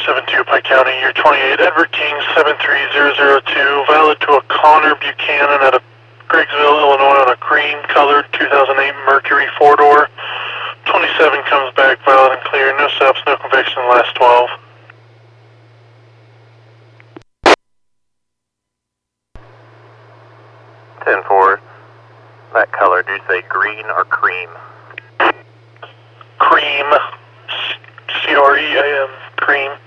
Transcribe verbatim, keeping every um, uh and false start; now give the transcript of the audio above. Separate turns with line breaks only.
seven two, Pike County, year twenty-eight, Edward King, seven three zero zero two, valid to a Connor Buchanan at a Griggsville, Illinois on a cream-colored two thousand eight Mercury four-door. twenty-seven comes back valid and clear, no stops, no conviction in the last twelve.
ten four, that color, do you say green or cream?
Cream, C R E A M, cream.